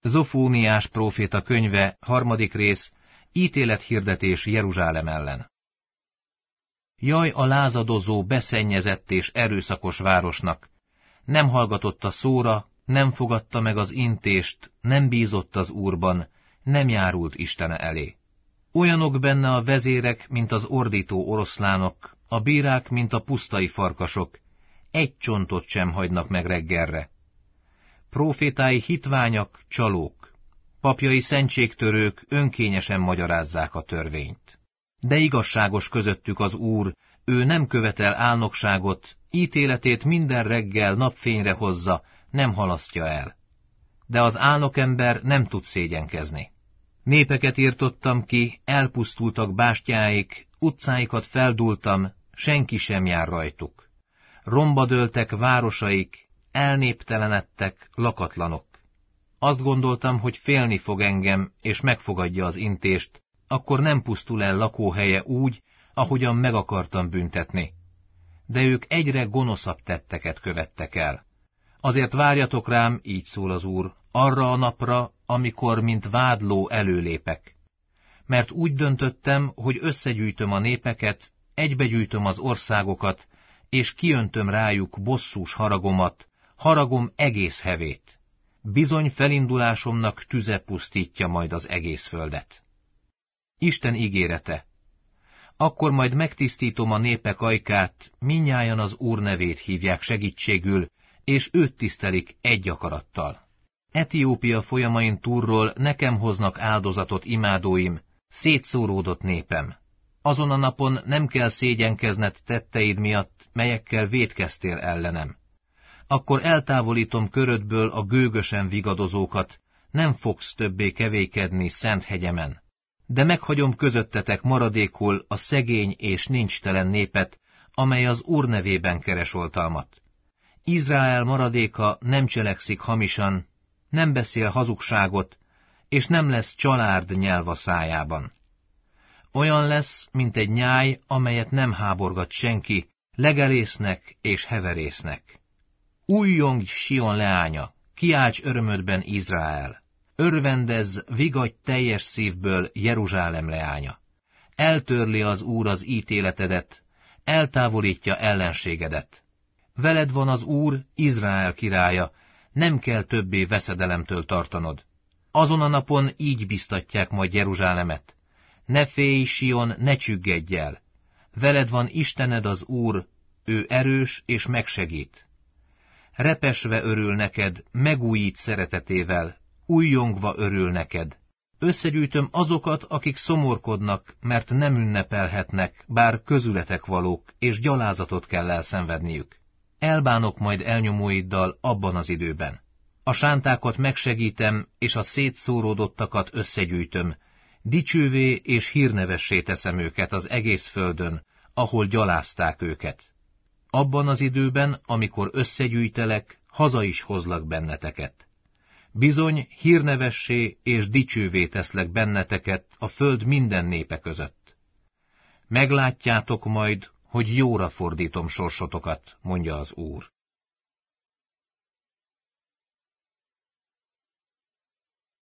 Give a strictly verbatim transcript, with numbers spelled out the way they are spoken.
Zofóniás próféta könyve, harmadik rész, ítélethirdetés Jeruzsálem ellen. Jaj a lázadozó, beszennyezett és erőszakos városnak! Nem hallgatott a szóra, nem fogadta meg az intést, nem bízott az Úrban, nem járult Istene elé. Olyanok benne a vezérek, mint az ordító oroszlánok, a bírák, mint a pusztai farkasok, egy csontot sem hagynak meg reggelre. Prófétái hitványak, csalók, papjai szentségtörők önkényesen magyarázzák a törvényt. De igazságos közöttük az Úr, ő nem követel álnokságot, ítéletét minden reggel napfényre hozza, nem halasztja el. De az álnokember nem tud szégyenkezni. Népeket írtottam ki, elpusztultak bástyáik, utcáikat feldúltam, senki sem jár rajtuk. Romba dőltek városaik, elnéptelenedtek, lakatlanok. Azt gondoltam, hogy félni fog engem, és megfogadja az intést, akkor nem pusztul el lakóhelye úgy, ahogyan meg akartam büntetni. De ők egyre gonoszabb tetteket követtek el. Azért várjatok rám, így szól az Úr, arra a napra, amikor mint vádló előlépek. Mert úgy döntöttem, hogy összegyűjtöm a népeket, egybegyűjtöm az országokat, és kiöntöm rájuk bosszús haragomat, haragom egész hevét. Bizony felindulásomnak tüze pusztítja majd az egész földet. Isten ígérete. Akkor majd megtisztítom a népek ajkát, mindnyájan az Úr nevét hívják segítségül, és őt tisztelik egy akarattal. Etiópia folyamain túlról nekem hoznak áldozatot imádóim, szétszóródott népem. Azon a napon nem kell szégyenkezned tetteid miatt, melyekkel vétkeztél ellenem. Akkor eltávolítom körödből a gőgösen vigadozókat, nem fogsz többé kevékedni szent hegyemen. De meghagyom közöttetek maradékul a szegény és nincstelen népet, amely az Úr nevében keres oltalmat. Izrael maradéka nem cselekszik hamisan, nem beszél hazugságot, és nem lesz csalárd nyelv a szájában. Olyan lesz, mint egy nyáj, amelyet nem háborgat senki, legelésznek és heverésznek. Újjongj, Sion leánya, kiálts örömödben, Izrael! Örvendezz, vigadj teljes szívből, Jeruzsálem leánya! Eltörli az Úr az ítéletedet, eltávolítja ellenségedet. Veled van az Úr, Izrael királya, nem kell többé veszedelemtől tartanod. Azon a napon így biztatják majd Jeruzsálemet. Ne félj, Sion, ne csüggedj el! Veled van Istened az Úr, ő erős és megsegít. Repesve örül neked, megújít szeretetével, újjongva örül neked. Összegyűjtöm azokat, akik szomorkodnak, mert nem ünnepelhetnek, bár közületek valók, és gyalázatot kell elszenvedniük. Elbánok majd elnyomóiddal abban az időben. A sántákat megsegítem, és a szétszóródottakat összegyűjtöm. Dicsővé és hírnevessé teszem őket az egész földön, ahol gyalázták őket. Abban az időben, amikor összegyűjtelek, haza is hozlak benneteket. Bizony, hírnevessé és dicsővé teszlek benneteket a föld minden népe között. Meglátjátok majd, hogy jóra fordítom sorsotokat, mondja az Úr.